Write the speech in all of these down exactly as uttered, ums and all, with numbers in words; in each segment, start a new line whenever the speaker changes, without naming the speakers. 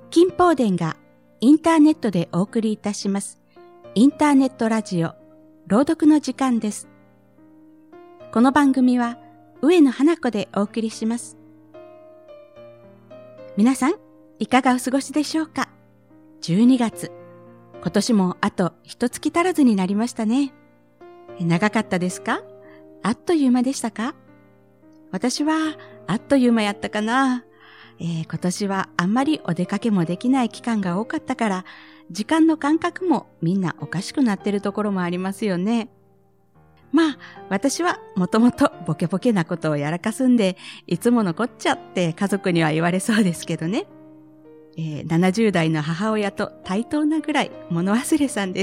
金宝殿がインターネットでお送りいたしますインターネットラジオ朗読の時間です。この番組は上野花子でお送りします。皆さんいかがお過ごしでしょうか。じゅうにがつ、今年もあと一月足らずになりましたね。長かったですか？あっという間でしたか？私はあっという間やったかな。えー、今年はあんまりお出かけもできない期間が多かったから、時間の感覚もみんなおかしくなってるところもありますよね。まあ、私はもともとボケボケなことをやらかすんで、いつものこっちゃって家族には言われそうですけどね。えー、ななじゅう代の母親と対等なぐらい物忘れさんです。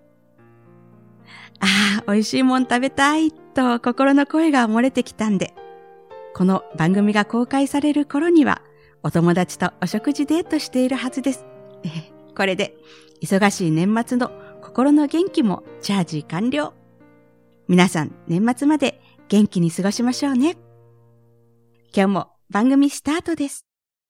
ああ、美味しいもん食べたいと心の声が漏れてきたんで、この番組が公開される頃にはお友達とお食事デートしているはずです。えー、これで忙しい年末の心の元気もチャージ完了。皆さん年末まで元気に過ごしましょうね。今日も番組スタートです。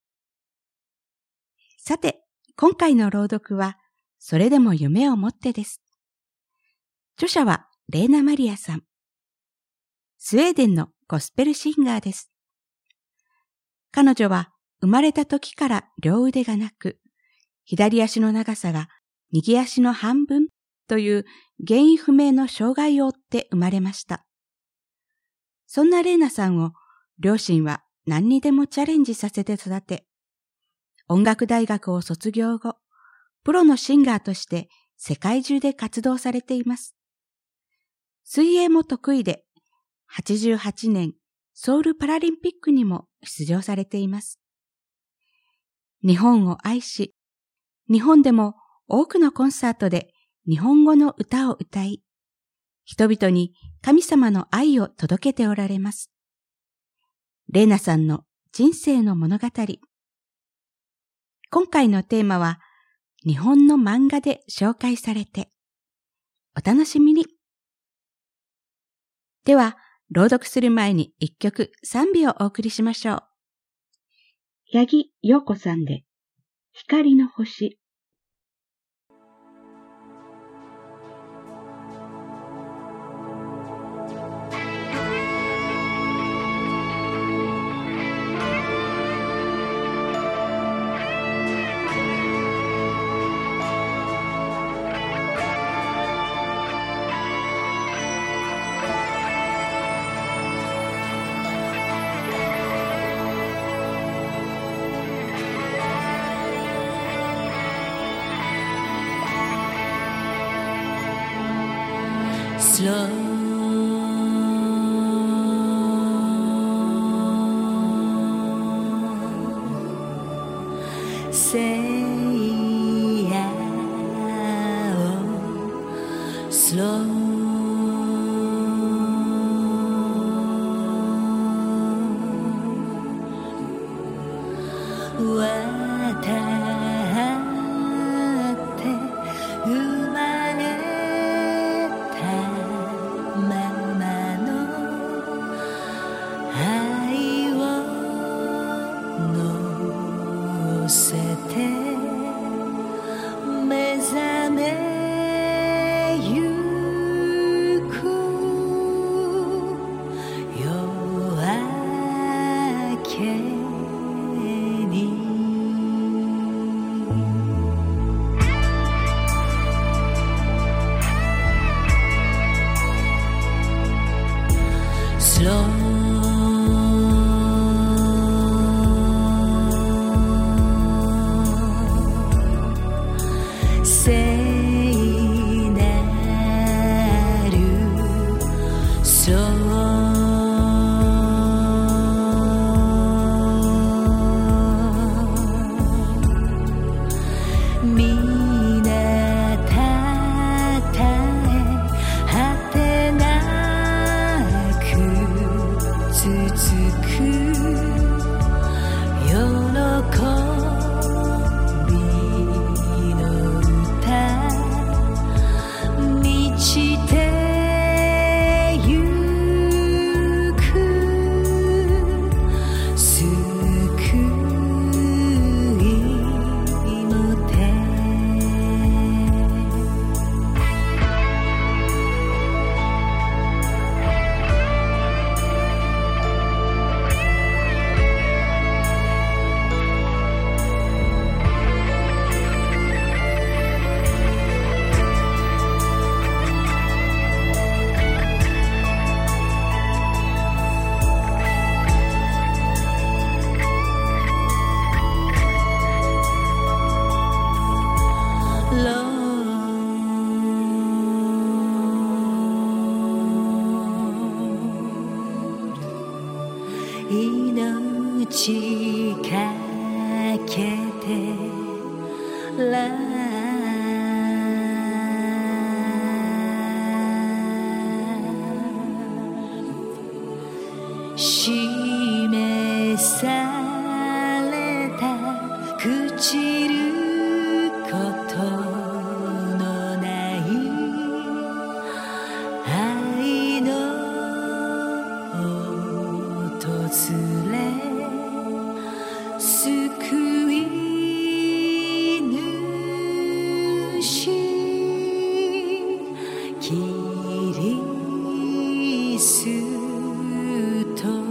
さて、今回の朗読はそれでも夢を持ってです。著者はレーナ・マリアさん。スウェーデンのゴスペルシンガーです。彼女は生まれた時から両腕がなく、左足の長さが右足の半分という原因不明の障害を負って生まれました。そんなレーナさんを両親は何にでもチャレンジさせて育て、音楽大学を卒業後、プロのシンガーとして世界中で活動されています。水泳も得意で、はちじゅうはちねんソウルパラリンピックにも出場されています。日本を愛し、日本でも多くのコンサートで日本語の歌を歌い、人々に神様の愛を届けておられます。レーナさんの人生の物語。今回のテーマは、日本の漫画で紹介されて。お楽しみに。では、朗読する前に一曲賛美をお送りしましょう。八木陽子さんで、光の星。
Slow say yeah, oh, slow Slow ちかけてら示された朽ちることのない愛の訪れ救い主キリスト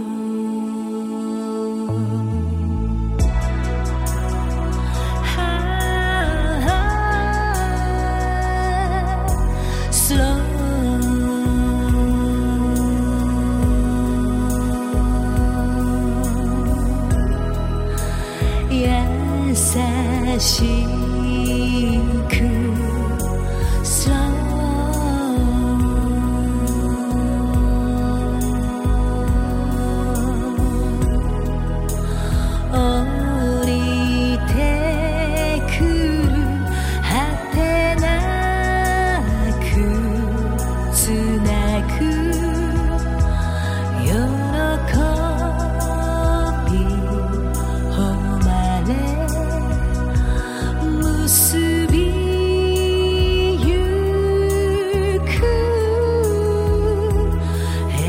優しくスロー降りてくる果てなくつなぐ喜び誉れ結びゆく永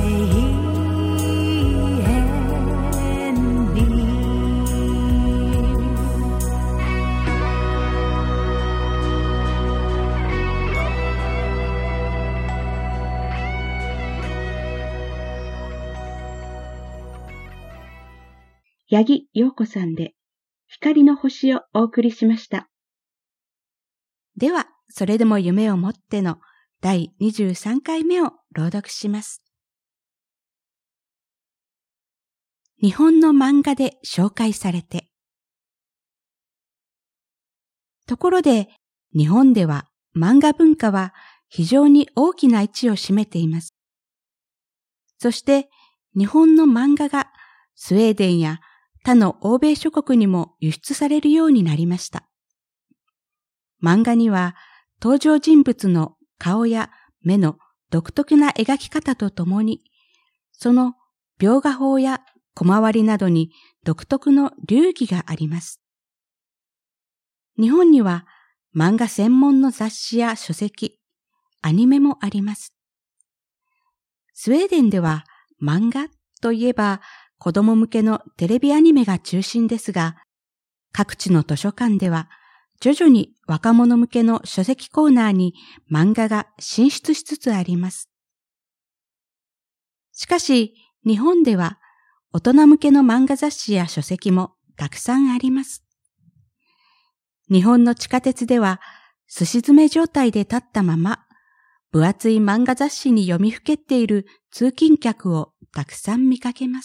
遠に
八木陽子さんで光の星をお送りしました。では、それでも夢を持ってのだいにじゅうさんかいめを朗読します。日本の漫画で紹介されて。ところで、日本では漫画文化は非常に大きな位置を占めています。そして、日本の漫画がスウェーデンや他の欧米諸国にも輸出されるようになりました。漫画には登場人物の顔や目の独特な描き方とともに、その描画法や小回りなどに独特の流儀があります。日本には漫画専門の雑誌や書籍、アニメもあります。スウェーデンでは漫画といえば子供向けのテレビアニメが中心ですが、各地の図書館では徐々に若者向けの書籍コーナーに漫画が進出しつつあります。しかし、日本では大人向けの漫画雑誌や書籍もたくさんあります。日本の地下鉄では、すし詰め状態で立ったまま、分厚い漫画雑誌に読みふけっている通勤客をたくさん見かけます。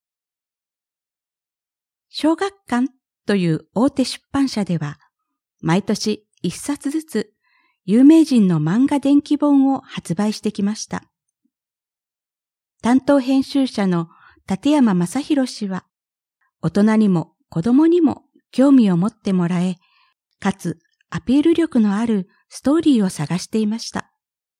小学館という大手出版社では、毎年一冊ずつ有名人の漫画伝記本を発売してきました。担当編集者の立山正弘氏は、大人にも子供にも興味を持ってもらえ、かつアピール力のあるストーリーを探していました。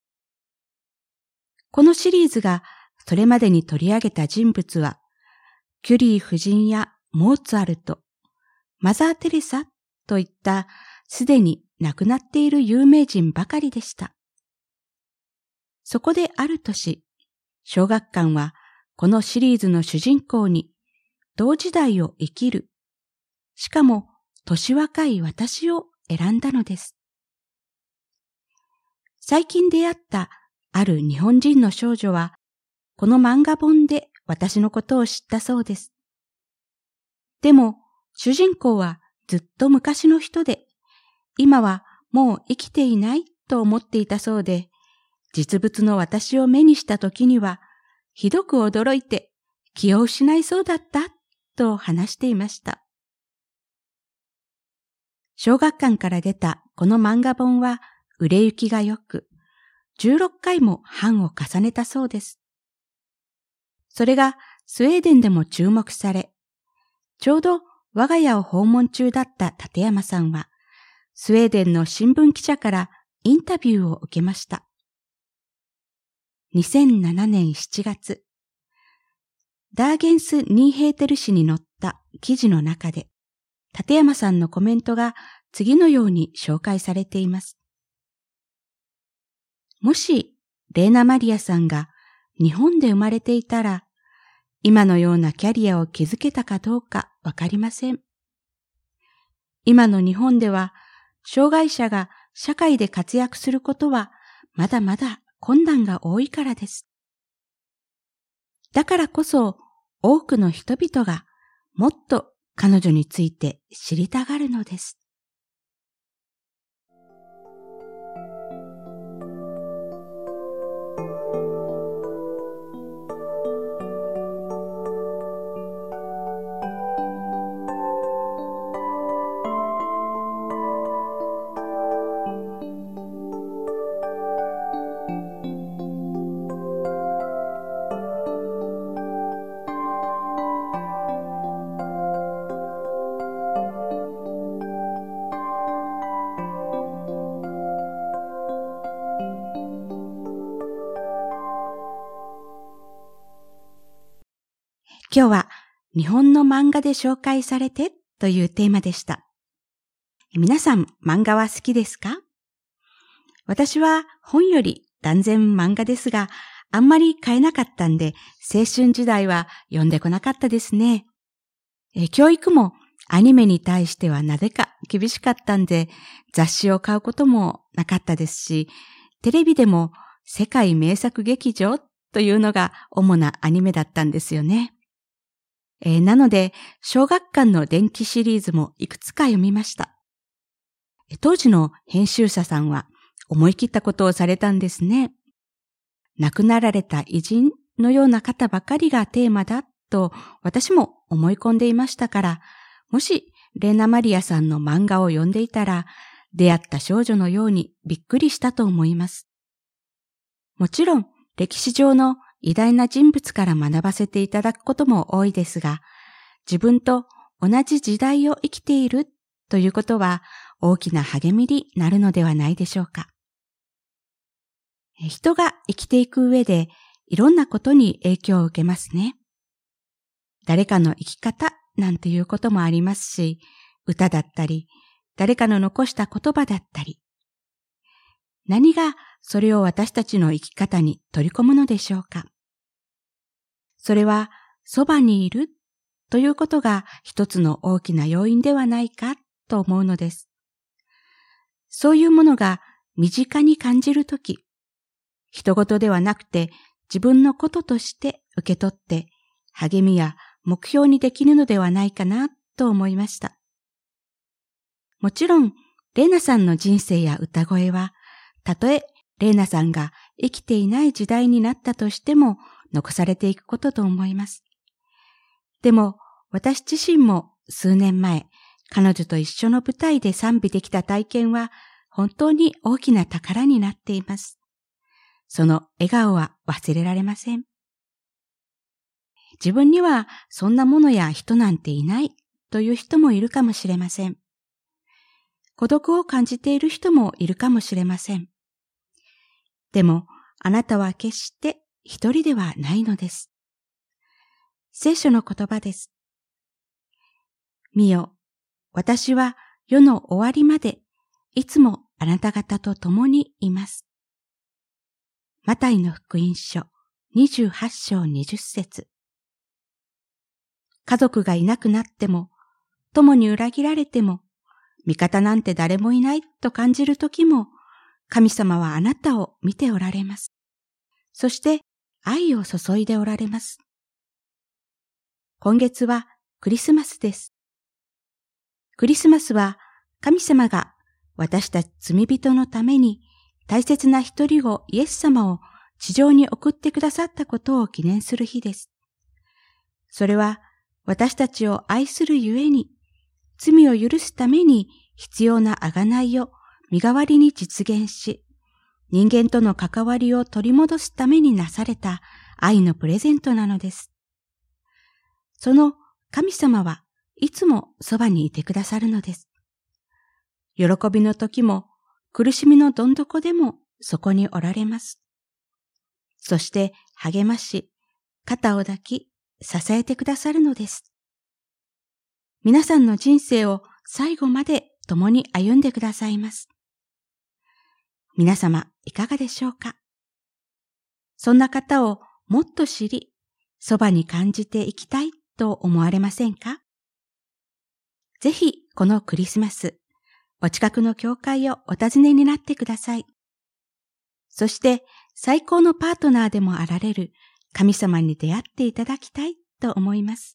このシリーズがそれまでに取り上げた人物は、キュリー夫人やモーツァルト、マザー・テレサといったすでに亡くなっている有名人ばかりでした。そこである年、小学館はこのシリーズの主人公に同時代を生きる、しかも年若い私を選んだのです。最近出会ったある日本人の少女は、この漫画本で私のことを知ったそうです。でも、主人公はずっと昔の人で、今はもう生きていないと思っていたそうで、実物の私を目にした時には、ひどく驚いて気を失いそうだったと話していました。小学館から出たこの漫画本は売れ行きが良く、じゅうろっかいも版を重ねたそうです。それがスウェーデンでも注目され、 ちょうど我が家を訪問中だった立山さんは、スウェーデンの新聞記者からインタビューを受けました。にせんななねんしちがつ、ダーゲンス・ニーヘーテル誌に載った記事の中で、立山さんのコメントが次のように紹介されています。もし、レーナ・マリアさんが日本で生まれていたら、今のようなキャリアを築けたかどうかわかりません。今の日本では、障害者が社会で活躍することはまだまだ困難が多いからです。だからこそ多くの人々がもっと彼女について知りたがるのです。今日は日本の漫画で紹介されてというテーマでした。皆さん漫画は好きですか？私は本より断然漫画ですが、あんまり買えなかったんで、青春時代は読んでこなかったですね。え教育もアニメに対してはなぜか厳しかったんで、雑誌を買うこともなかったですし、テレビでも世界名作劇場というのが主なアニメだったんですよね。えー、なので、小学館の伝記シリーズもいくつか読みました。当時の編集者さんは思い切ったことをされたんですね。亡くなられた偉人のような方ばかりがテーマだと私も思い込んでいましたから、もしレーナ・マリアさんの漫画を読んでいたら、出会った少女のようにびっくりしたと思います。もちろん、歴史上の偉大な人物から学ばせていただくことも多いですが、自分と同じ時代を生きているということは大きな励みになるのではないでしょうか。人が生きていく上でいろんなことに影響を受けますね。誰かの生き方なんていうこともありますし、歌だったり、誰かの残した言葉だったり、何がそれを私たちの生き方に取り込むのでしょうか。それはそばにいるということが一つの大きな要因ではないかと思うのです。そういうものが身近に感じるとき、人事ではなくて自分のこととして受け取って励みや目標にできるのではないかなと思いました。もちろん、レーナさんの人生や歌声は、たとえレーナさんが生きていない時代になったとしても残されていくことと思います。でも私自身も数年前、彼女と一緒の舞台で賛美できた体験は本当に大きな宝になっています。その笑顔は忘れられません。自分にはそんなものや人なんていないという人もいるかもしれません。孤独を感じている人もいるかもしれません。でも、あなたは決して一人ではないのです。聖書の言葉です。見よ、私は世の終わりまでいつもあなた方と共にいます。マタイの福音書にじゅうはちしょうにじゅっせつ。家族がいなくなっても、友に裏切られても、味方なんて誰もいないと感じるときも、神様はあなたを見ておられます。そして愛を注いでおられます。今月はクリスマスです。クリスマスは神様が私たち罪人のために大切な一人子イエス様を地上に送ってくださったことを記念する日です。それは私たちを愛するゆえに、罪を許すために必要な贖いを身代わりに実現し、人間との関わりを取り戻すためになされた愛のプレゼントなのです。その神様はいつもそばにいてくださるのです。喜びの時も苦しみのどん底でもそこにおられます。そして励まし、肩を抱き、支えてくださるのです。皆さんの人生を最後まで共に歩んでくださいます。皆様いかがでしょうか？そんな方をもっと知り、そばに感じていきたいと思われませんか？ぜひこのクリスマス、お近くの教会をお訪ねになってください。そして最高のパートナーでもあられる神様に出会っていただきたいと思います。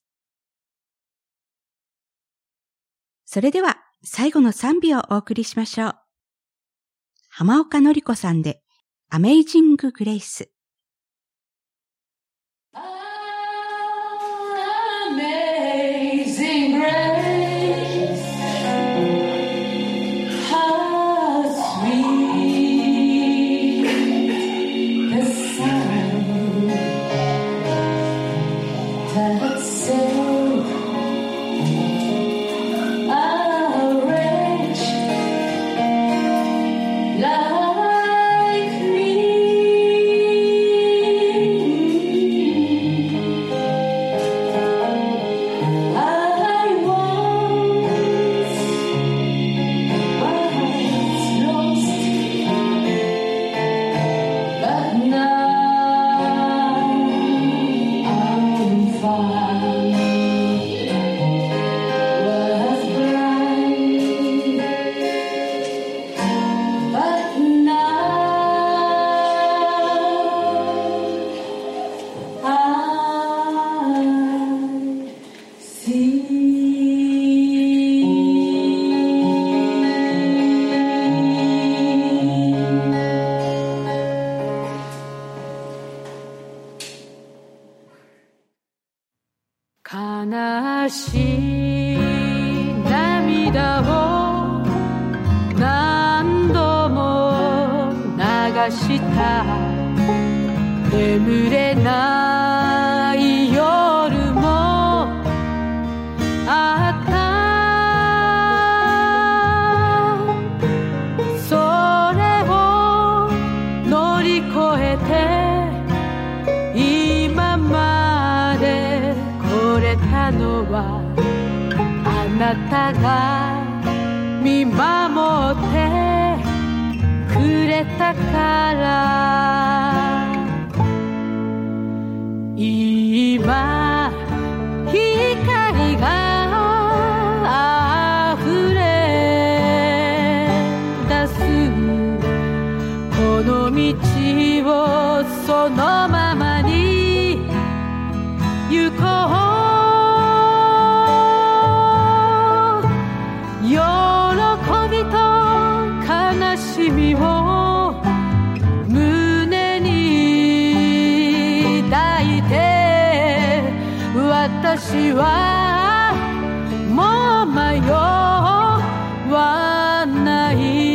それでは最後の賛美をお送りしましょう。浜岡のり子さんでアメイジング・グレイス。
Amazing grace, how sweet the sound that saved a wretch like me. I once was lost, but now I'm found. Was blind, but now I see.悲しい涙を何度も流した眠れない夜もあったそれを乗り越えて今まで来れたのはあなたが見守ってくれたから今光が溢れ出すこの道をそのままに行こう喜びと悲しみを胸に抱いて私はもう迷わない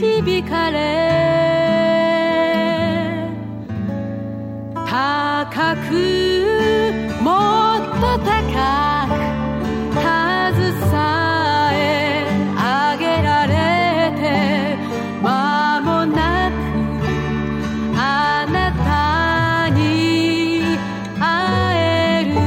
導かれ高くもっと高く携え上げられて間もなくあなたに会える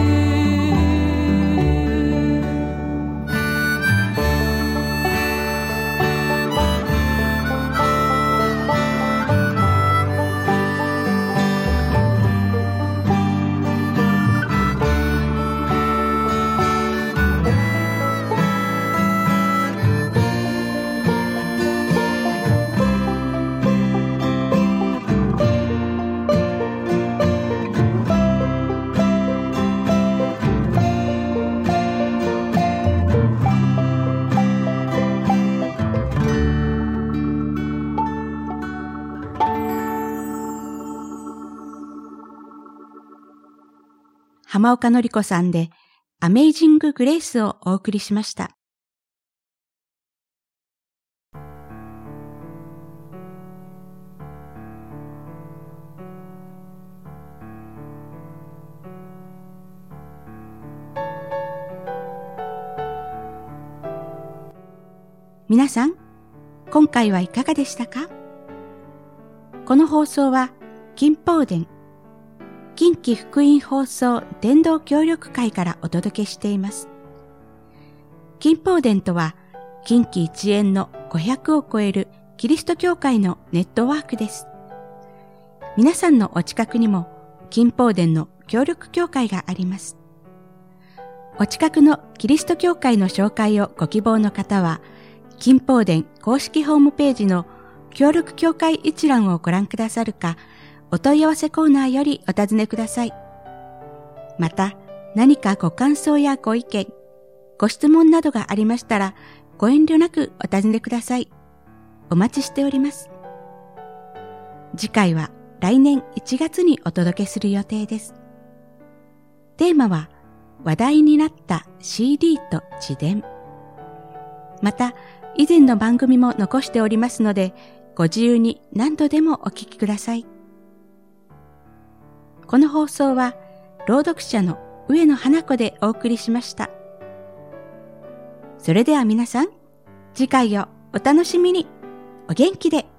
浜岡のり子さんでアメイジング・グレイスをお送りしました。皆さん、今回はいかがでしたか？この放送は金宝殿近畿福音放送伝道協力会からお届けしています。金宝殿とは近畿一円のごひゃくを超えるキリスト教会のネットワークです。皆さんのお近くにも金宝殿の協力教会があります。お近くのキリスト教会の紹介をご希望の方は、金宝殿公式ホームページの協力教会一覧をご覧くださるか、お問い合わせコーナーよりお尋ねください。また、何かご感想やご意見、ご質問などがありましたら、ご遠慮なくお尋ねください。お待ちしております。次回は来年いちがつにお届けする予定です。テーマは、話題になった シーディー と自伝。また、以前の番組も残しておりますので、ご自由に何度でもお聞きください。この放送は朗読者の上野花子でお送りしました。それでは皆さん、次回をお楽しみに。お元気で。